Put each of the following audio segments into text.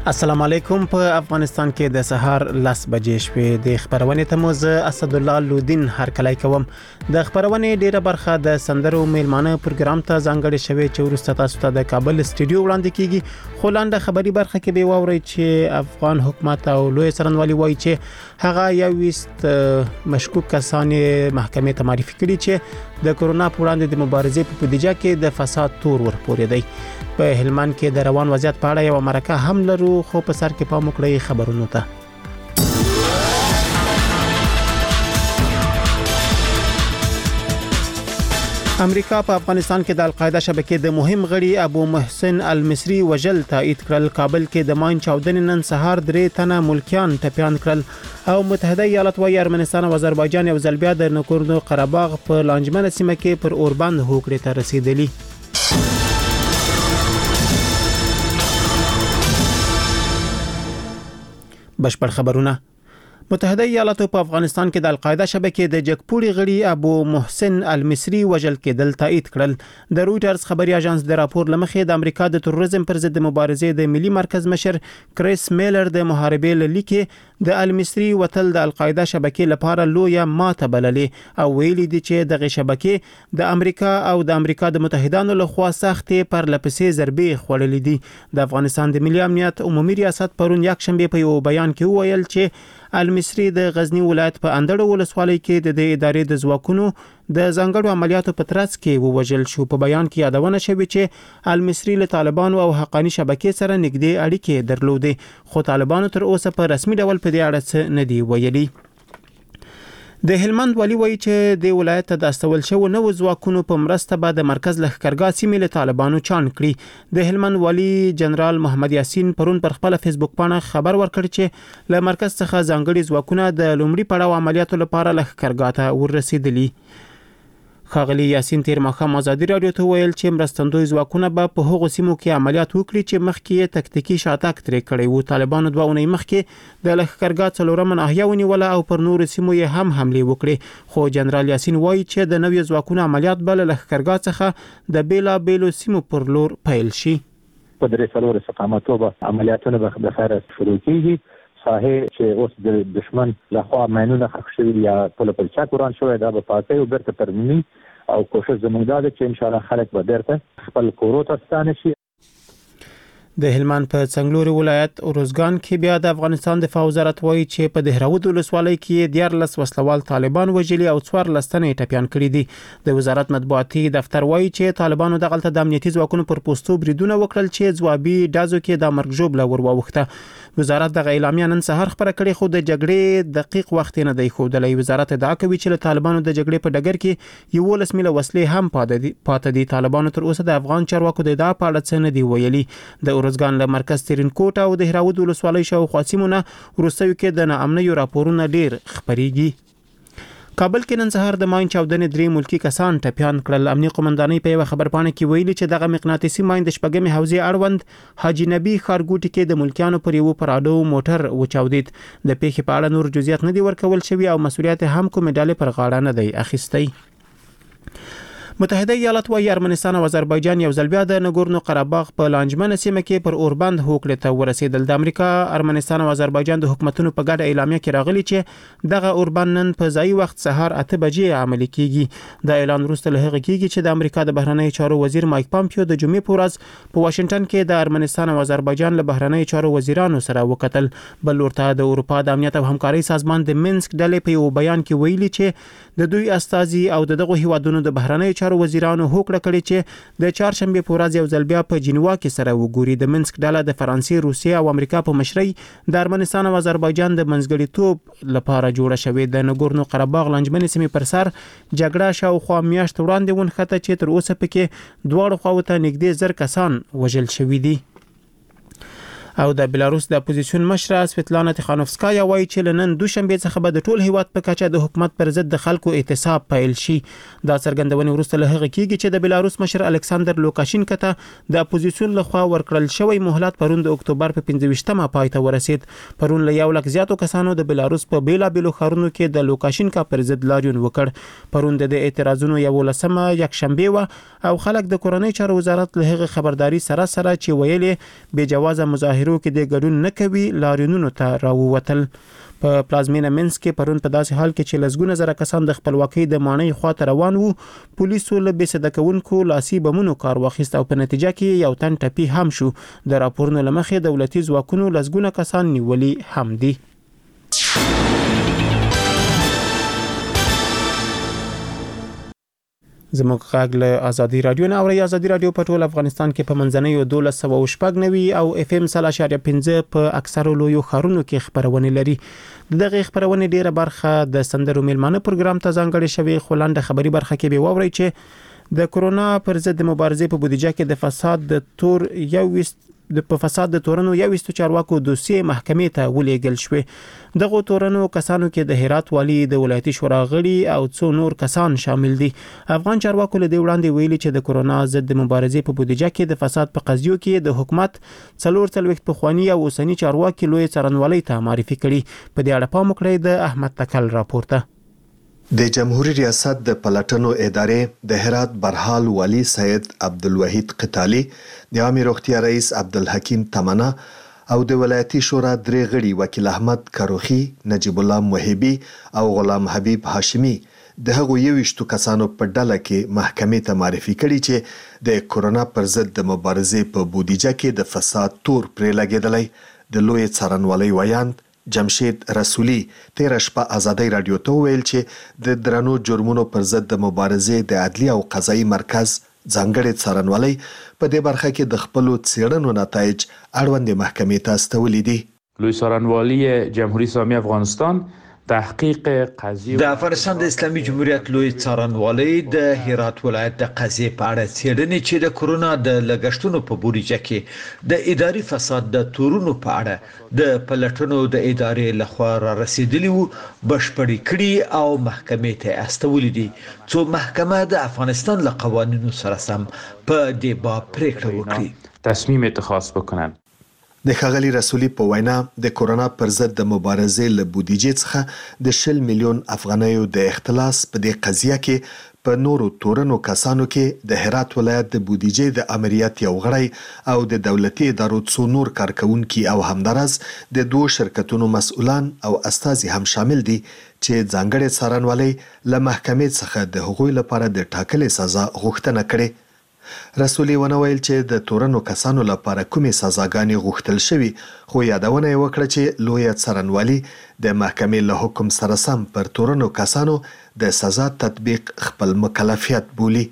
السلام علیکم. په افغانستان کې د سهار 10 بجې شوې د خبرونې ته مو زه اسد الله لودین هرکلی کوم. د خبرونې ډیره برخه د سندرو میلمانه پروګرام ته ځانګړې شوې چې ورسته تاسو ته د کابل سټډیو وړاندې کیږي. خو لاندې خبري برخه کې به واوري چې افغان حکومت او لوی څارنوالي وایي چې هغه یو مشکوک کسان محکمې ته معرفي کړي چې د کورونا په وړاندې د مبارزې په بودیجه کې د فساد تور ورپورې دی. په هلمند کې د روان وضعیت په اړه یو مرکه هم لرو، خو په سر کې پام وکړئ خبرونو ته. امریکا په افغانستان کې د القاعده شبکې د مهم غړي ابو محسن المصری وژل تایید کړل. کابل کې د ماین چاودنې نن سهار 3 تنه ملکیان ټپيان کړل او متحده ایالات وايي ارمنستان او آذربایجان یو ځل بیا د نګورنو قرهباغ په لانجمن سیمه کې پر اوربند هوکړې ته رسیدلی. بشپړ خبرونه. متحده ایالاتو په افغانستان کې د القاعده شبکې د جګپوړي غړي ابو محسن المصری وژل کېدل تایید کړل. د رويټرز خبري اژانس د راپور لمخې د امریکا د تروریزم پر ضد مبارزې د ملي مرکز مشر کریس میلر د محاربې لیکي د المصری وتل د القاعده شبکې لپاره لویه ماته بللې او ویلي دي چې دغه شبکې د امریکا او د امریکا د متحدانو لخوا سختې پر لپسې ضربې خوړلې دي. د افغانستان د ملي امنیت عمومي ریاست پرون یک شنبه په یو بیان کې وویل چې المصری د غزنی ولایت په اندړو ولسوالۍ کې د ادارې د ځواکونو د ځانګړو عملیاتو په ترڅ کې ووژل شو. په بیان کې یادونه شوې چې المصری له طالبانو او حقانی شبکې سره نږدې اړیکې درلودې، خو طالبانو تر اوسه په رسمي ډول په دې اړه څه نه دی ویلي. د هلمند والی وایي چې د ولایت د استول شو نو ځواکونو په مرسته به د مرکز لښکرګاه سیمې له طالبانو چان کړي. د هلمند والی جنرال محمد یاسین پرون پر خپل فیسبوک باندې خبر ورکړ چې له مرکز څخه ځانګړي ځواکونه د لومړي پړاو عملیاتو لپاره لښکرګاه ته ورسېدلي. خاغلی یاسین تیر مخام ازادي رادیو ته ویل چې مرستندوی ځواکونه به په هغو سیمو کې عملیات وکړي چې مخکې یې تکتیکی شاتګ ترې کړی وو. طالبانو 2 اونۍ مخکې د لښکرګاه څلورمه ناحیه ونیوله او پر نورو سیمو یې هم حمله وکړي، خو جنرال یاسین وایي چې د نوې ځواکونو عملیات به له لښکرګاه څخه د بیلابیلو سیمو پر لور پیل شي. په درې څلور استقامتو به عملیاتونه به خیر شروع کیږي. ساحه چې اوس د دشمن لخوا ماینونه خښ شوي یا پل پر چا قران شوی دا به پاتې او برته ترمني او کوشش زموږ دا ده چې ان شاء الله خلک به درته خپل کورو ته ستانه شي. د هلمند په څنګلوري ولایت اروزګان کې بیا د افغانستان دفاع وزارت وایي چې په دهراود ولسوالۍ کې 14 وسلوال طالبان وژلي او 14 تنه ټپيان کړي دي. د وزارت مطبوعاتي دفتر وایي چې طالبانو دغلته د امنیتي ځواکونو پر پوسټو بریدونه وکړل چې ځوابي ډازو کې د مرګ ژوبله وروخته. وزارت دغه اعلامیه نن سهار خبره کړې، خو د جګړې دقیق وخت نه دی ښودلی. وزارت ادعا کوي چې له طالبانو د جګړې په ډګر کې 11 میله وسلې هم پاتې دي. طالبانو تر اوسه د افغان چارواکو د ادعا په اړه څه نه دی ویلي. د اروزګان له مرکز ترینکوټ او د هراود ولسوالۍ شاوخوا سیمونه وروستیو کې د ناامنیو راپورونه ډیر خبريږي. کابل کې نن سهار د ماین چاودنې 3 ملکی کسان ټپيان کړل. امنیتي قومندانۍ په یو خبرپاڼه کې ویلي چې دغه مقناطیسي ماین د شپږمې حوزې اړوند حاجی نبی خارګوټي کې د ملکیانو پر یو پراډو موټر وچاودید. د پیښې په اړه نور جزئیات نه دی ورکول شوی او مسؤلیت هم کومه ډالې پر غاړه نه دی اخیستی. متحده ایالات وايي ارمنستان او آذربایجان یو ځل بیا د نګورنو قرهباغ په لانجمن سیمه کې پر اوربند هوکړې ته ورسېدل. د امریکا، ارمنستان او آذربایجان د حکومتونو په ګډه اعلامیه کې راغلي چې دغه اوربند نن په ځای وخت سهار 8 بجې عملي کیږي. د اعلان وروسته له هغه کیږي چې د امریکا د بهرنیو چارو وزیر مایک پامپیو د جمعې په ورځ په واشنگټن کې د ارمنستان او آذربایجان له بهرنیو چارو وزیرانو سره وکتل. بل ورته د اروپا د امنیت او همکارۍ سازمان د منسک ډلې په یو بیان کې ویلي چې د دوی استازي او دغه هیوادونو د بهرنیو چارو وزیرانو هوکړه کړې چې د چهارشنبه په ورځ یو ځل بیا په جنیوا کې سره وګوري. د منسک ډله د فرانسې، روسیې او امریکا په مشرۍ د ارمنستان او آذربایجان د منځګړیتوب لپاره جوړه شوې. د نګورنو قرهباغ لانجمنې سیمې پر سر جګړه شاوخوا میاشت وړاندې ونښته چې تر اوسه پکې دواړو خواو ته نږدې 1000 کسان وژل شوي دي. او د بلاروس د اپوزیسیون مشره سویتلانا تخانوفسکایا وایي چې لنن دوشنبه څخه به د ټول هیواد په کچه د حکومت پر ضد د خلکو اعتصاب پیل شي. دا څرګندونه وروسته له هغه کېږي چې د بلاروس مشر الکساندر لوکاشینکا ته د اپوزیسیون لخوا ورکړل شوی مهلت پرون د اکتوبر په 15مه پای ته ورسید. پرون له 1 لک زیاتو کسانو د بلاروس په بیلابیلو ښارونو کې د لوکاشینکا پر ضد لاریون وکړ. پرون د اعتراضونو 11مه یک شنبه و او خلک د کورنۍ چارو وزارت له هغه خبرداري سره چې ویلي بې جوازه مظاهره مظاهرو کې د ګډون نه کوي لاریونونو ته راووتل. په پلازمینه منس کې پرون په داسې حال کې چې لسګونه زره کسان د خپلواکۍ د ماڼۍ خواته روان وو، پولیسو له بې صده کوونکو لاسي بمونو کار واخیست او په نتیجه کې یو تن ټپي هم شو. د راپورونو له مخې دولتي ځواکونو لسګونه کسان نیولي هم دي. زموږ غږ له ازادي رادیو نه اوري. ازادي رادیو په ټول افغانستان کې په منځنۍ 1290 او اف ام 0.5 په اکثرو لویو ښارونو کې خبرونه لري. دغه خبرونه ډیره برخه د سندرو میلمانه پروګرام ته ځانګړې شوی، خو لاندې خبري برخه کې به واوري چې د کورونا پر ضد مبارزې په بودیجه کې د فساد د تور د تورنو 21 چارواکو دوسیې محکمې ته ولېږل شوې. دغه تورنو کسانو کې د هرات والی، د ولایتي شورا غړي او څو نور کسان شامل دي. افغان چارواکو له دې وړاندې ویلي چې د کورونا ضد مبارزې په بودیجه کې د فساد په قضیو کې د حکومت 44 پخوانی او اوسنی چارواکي لوی څارنوالۍ ته معرفي کړي. په دې اړه پام وکړئ د احمد تکل راپورته. د جمهوریت ریاست د پلټنو ادارې د هرات برحال والی سید عبدالوحید قتالی، د عامه روغتیا رئیس عبدالحکیم تمنا او د ولایتي شورا درې غړي وکیل احمد کروخي، نجیب الله موهبي او غلام حبیب هاشمي د هغو 21 کسانو په ډله کې محکمې ته معرفي کړي چې د کورونا پر ضد د مبارزې په بودیجه کې د فساد تور پرې لګېدلی. د لوی څارنوالۍ ویاند جمشید رسولی تیر شپه ازادي رادیو ته ویل چې د درنو جرمونو پر ضد د مبارزې د عدلي او قضایي مرکز ځانګړي څارنوالۍ په دې برخه کې د خپل څېړنو نتایج اړوند محکمې ته استولې دي. لوی څارنوالۍ جمهوریت اسلامی افغانستان تحقیق قضیه د افغانستان د اسلامي جمهوریت لوی څارنوالۍ د هرات ولایت د قضیې په اړه څېړنې چې د کورونا د لګښتونو په بودیجه کې د اداري فساد د تورونو په اړه د پلټنو د ادارې لخوا را رسیدلی وو بشپړې کړي او محکمې ته استولې دي، څو محکمه د افغانستان له قوانینو سره سم په دې باب پریکړه وکړي، تصمیم اتخاذ بکنند. د ښاغلي رسولي په وینا د کورونا پر ضد د مبارزې له بودیجې څخه د 10 میلیون افغانیو د اختلاس په دې قضیه کې په نورو تورنو کسانو کې د هرات ولایت د بودیجې د امریت یو غړی او د دولتي ادارو څو نور کارکونکي او همدارس د دوه شرکتونو مسؤلان او استازي هم شامل دي چې ځانګړي څارنوالۍ له محکمې څخه د هغوی لپاره د ټاکلې سزا غوښتنه کړې. رسولي ونویل چې د تورنو کسانو لپاره کومې سزاګانې غوښتل شوي، خو یادونه یې وکړه چې لوی څارنوالي د محکمې له حکم سره سم پر تورنو کسانو د سزا تطبیق خپل مکلفیت بولي.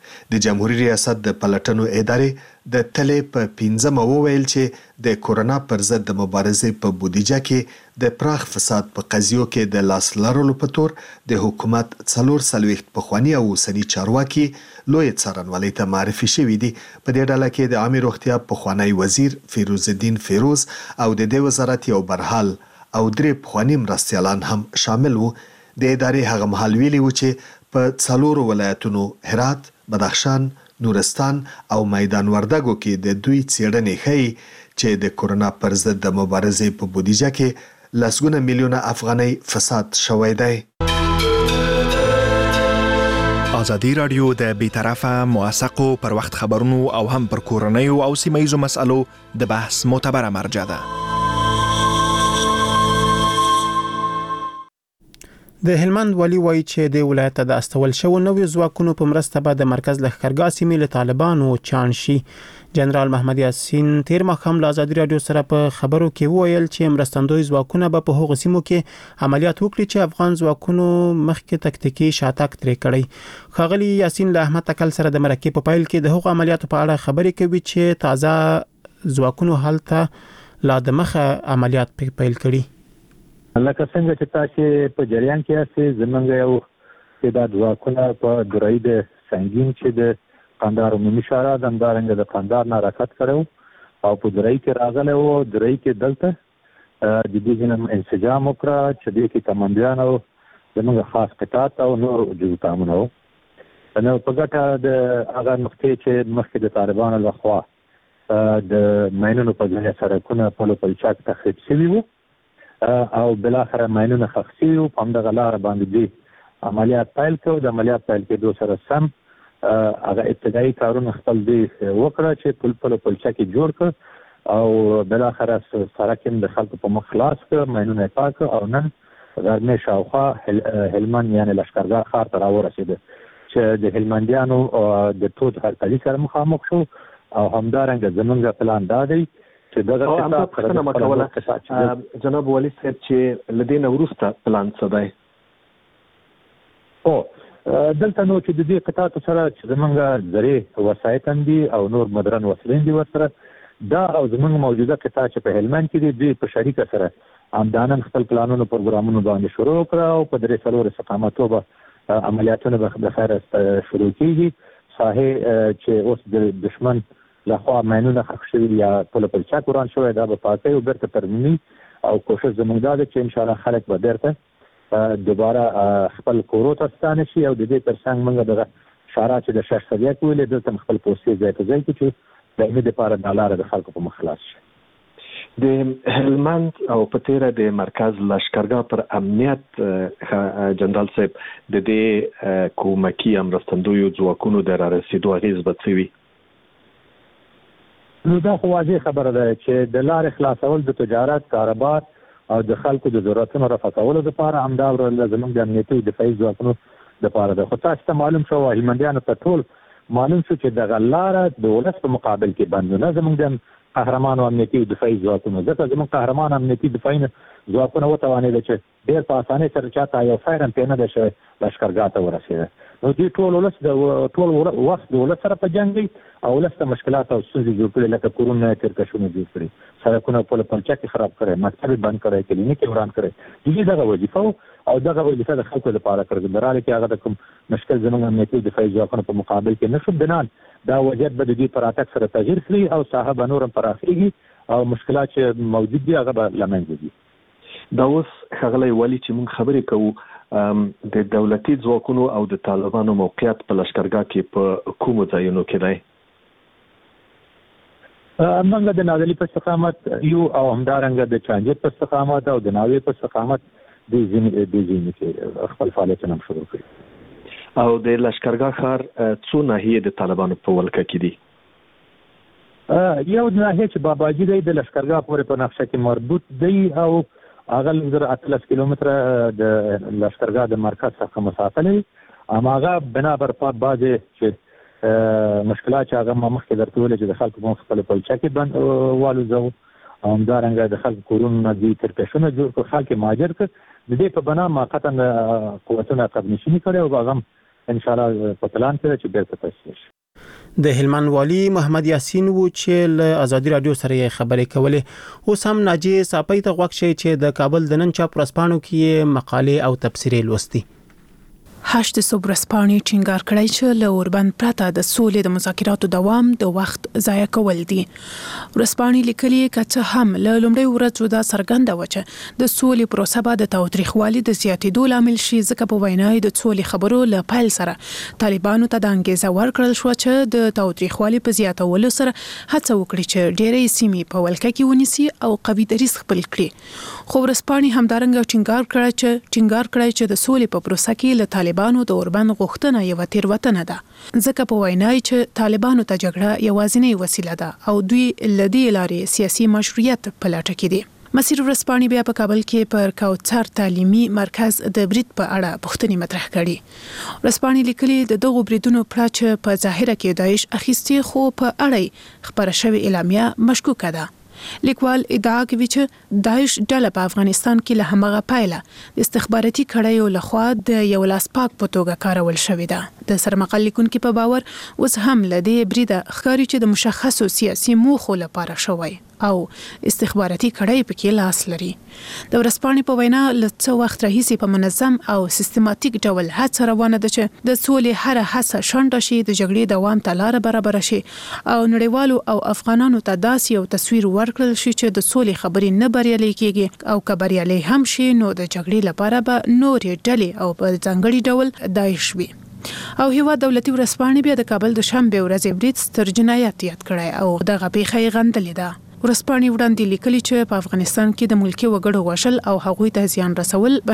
د جمهوریت ریاست د پلټنو ادارې د تلې په 15 وویل چې د کورونا پر ضد د مبارزې په بودیجه کې د پراخ فساد په قضیو کې د لاس لرلو په تور د حکومت 44 پخوانی او اوسنی چارواکي لوی څارنوالۍ ته معرفي شوي دي. په دې ډله کې د عامه روغتیا پخوانی وزیر فیروز الدین فیروز او د دې وزارت یو برحال او درې پخوانی مرستیالان هم شامل وو. د ادارې هغه مهال ویلي و چې په 4 ولایتونو هرات، بدخشان، نورستان او میدان وردګو کې د دوی څېړنې ښیي چې د کورونا پر ضد د مبارزې په بودیجه کې لسګونه میلیونه افغانۍ فساد شوی دی. ازادي رادیو د بیطرفه، موثقو پر وخت خبرونو او هم پر کورنیو او سیمه‌ییزو مسألو د بحث معتبره مرجع ده. د هلمند والی وایي چې د ولایت د استول شو نوې ځواکونو په مرسته به د مرکز لښکرګاه سیمې له طالبانو چاڼ شي. جنرال محمد یاسین تیر ماښام له ازادي رادیو سره په خبرو کې وویل چې مرستندوی ځواکونه به په هغو سیمو کې عملیات وکړي چې افغان ځواکونو مخکې تکتیکي شاتګ ترې کړی. ښاغلي یاسین له احمد تکل سره د مرکې په پیل کې د هغو عملیاتو په اړه خبرې کوي چې تازه ځواکونو هلته لا د مخه عملیات پیل کړي. لکه څنګه چې تاسو په جریان کې یاست، زمونږ یو تعداد ځواکونه په درې د سنگین چې د قندهار عمومي شورا د همدارنګه د قندهار نه حرکت کړو او په درې کې راغلی و. درې کې دلته د دې جنم انسجام وکړه چې دې کې کمانډیان او زمونږ خاص قطاعت او نور جزو تامونه و. نو په ګټه د هغه نقطې چې مخکې د طالبانو لخوا د ماینونو په ځای سړکونه پلو پلچاک تخریب شوي وو او بلاخره ماینونه ښخ شوي وو. په همدغه لاره باندې دوی عملیات پیل کړو. د عملیات پیل کېدو سره سم هغه ابتدایي کارونه خپل دوی وکړه چې پلو پلچاک یې جوړ کړ او بالاخره سړک د خلکو په مخ خلاص کړ، ماینونه پاک او نن غرمه شاوخوا هلمند یعنی لشکرګاه ښار ته راورسېده چې د هلمندیانو د تود هرکلي سره مخامخ شو او همدارنګه زمونږ پلان دا دی چې دغه څه مکوله جناب والي صاحب چې لدین وروسته پلان څه دی؟ دلته نو چې د دې قطاعاتو سره چې زمونږ زرې وسایط هم دي او نور مدرن وسلې دي ورسره دا او زمونږ موجوده قطاع چې په هلمند کې دي دوی په شریکه سره همدانن خپل پلانونو پروګرامونو باندې شروع کړه او په 3 استقامتو به عملیاتونه به خیر شروع کیږي. ساحه چې اوس د دشمن لخوا ماینونه ښخ شوي یا پوله پر چا وران شوی دا به پاکي او بیرته ترمیمي او کوشش زموږ دا ده چې ان شاء الله خلک به بیرته دوباره خپل کورو ته ستانه شي او د دې ترڅنګ موږ دغه شارع چې د شش سویا کولې دلته خپل پوسټي ځای ته ځای کې چې د امید لپاره د لار د خلکو په مخ خلاص شي. د هلمند او پتیره د مرکز لشکرګاه پر امنیت جنرال صاحب د دې کومکی امرستندوی ځواکونو د رارسیدو اغیز بڅوي. نو دا خو واضح خبره ده چې د لارې خلاصول د تجارت کاروبار او د خلکو د ضرورتونو رفع کولو لپاره همدا زموږ د امنیتي او دفاعي ځواکونو لپاره ده. خو تاسو ته معلوم شو هلمندیانو ته ټول معلوم شو چې دغه لاره د ولس په مقابل کې بند نه زموږ د قهرمان امنیتي او دفاعي ځواکونو ځکه زموږ قهرمان امنیتي دفاعي ځواکونه وتوانېدل چې ډېر په اسانۍ سره چاته یو فایر هم پې نه دی شوی لشکرګاه ته ورسېده. نو دوی ټول وخت د ولس سره په جنګ دی او ولس ته مشکلات او ستونزې جوړ کړي لکه کورونه ترکشونه جوړ کړي، سړکونه پوله پلچه کې خراب کړي، مکتب بند کړي، کلینیک وران کړي. دوی دغه وظیفه او دغه وظیفه د خلکو لپاره کړې ده راله کې هغه د کوم مشکل زموږ امنیتي دفاعي ځواکونو په مقابل کې نشو بنان دا وضعیت به د دوی پر اتاک سره تغییر کړي او صاحب نورم پراخیږي او مشکلات چې موجود دي هغه به لمنځه ځي. دا اوس ښاغلی والي چې موږ خبرې کوو د دولتي ځواکونو او د طالبانو موقعیت په لشکرګاه کې په کومو ځایونو کې دی؟ موږ د نادلي په استقامت یو او همدارنګه د چانجت په استقامت او د ناوې په استقامت د ځینې کې خپل فعالیتونه هم شروع کړي. او د لشکرګاه ښار څو ناحیې د طالبانو په ولکه کې دي؟ یو ناحیه چې باباجي دی د لشکرګاه پورې په نقشه کې مربوط دی او هغه لږ 18 کیلومتره د لشکرګاه د مرکز څخه مسافه لري. هغه بنابر بعضې چې مشکلات چې هغه مخکې درته ویلې چې د خلکو په خپله پلچه کې بند والوځو او همدارنګه د خلکو کورونه دوی ترکشونه جوړ کړو، خلک یې مهاجر کړ. د دې په بنا موقتا قوتونه قدنشیني کړی او هغه هم انشاءالله په پلان کې چې بیرته تاسیس شي. د هلمند والي محمد یاسین و چې له ازادي رادیو سره خبرې کولې. اوس هم ناجی صاحب ته غوښ شي چې د کابل د نن چاپ ورځپاڼو کې مقالې او تبصرې لوستي. 8 ورځپاڼې ټینګار کړی چې له اوربند پرته د سولې د مذاکراتو دوام د وخت ضایع کول دي. ورځپاڼې لیکلي کچه هم له لومړۍ ورځو دا څرګنده و چې د سولې پروسه به د تاوتریخوالي د زیاتېدو لامل شي، ځکه په وینا د سولې خبرو له پیل سره طالبانو ته د انګیزه ورکړل شو چې د تاوتریخوالي په زیاتولو سره هڅه وکړي چې ډېرې سیمې په ولکه کې ونیسي او قوي دریځ خپل کړي. خو ورځپاڼې همدارنګه ټینګار کړی چې د سولې په پروسه کې له طالبانو د اوربند غوښتنه یو تیروتنه ده، ځکه په وینا چې طالبانو ته جګړه یوازینی وسیله ده او دوی لدی لارې سیاسي مشروعیت په لټه کې دي. مسیر ورځپاڼې بیا په کابل کې پر کوثر تعلیمي مرکز د برید په اړه پوښتنې مطرح کړي. ورځپاڼې لیکلي د دغو بریدونو پړه چې په ظاهره کې داعش اخیستي خو په اړه خبره شوې اعلامیه مشکوکه ده. لیکوال ادعا کوي چې داعش ډله په افغانستان کې له همغه پایله د استخباراتي کړیو لخوا د یو لاس پاک په توګه کارول شوې ده. د سرمقال لیکونکو په باور اوس هم له دې بریده ښکاري چې د مشخصو سیاسي موخو لپاره شوی او استخباراتي کړی پکې لاس لري. د ورځپاڼې په وینا له څو وخت راهیسې په منظم او سیستماتیک ډول هڅه روانه ده چې د سولې هره هڅه شنډه شي، د جګړې دوام ته لاره برابر شي او نړیوالو او افغانانو ته داسې یو تصویر ورکړل شي چې د سولې خبرې نه بریالي کیږي او که بریالي هم شي نو د جګړې لپاره به نورې ډلې او په ځانګړي ډول داعش وي. او هیواد دولتي ورځپاڼې بیا د کابل د شنبې ورځې برید ستر جنایت یاد کړی او دغه پیښه یې غندلې ده. ورځپاڼې وړاندې لیکلي چې په افغانستان کې د ملکي وګړو وژل او هغوی ته زیان رسول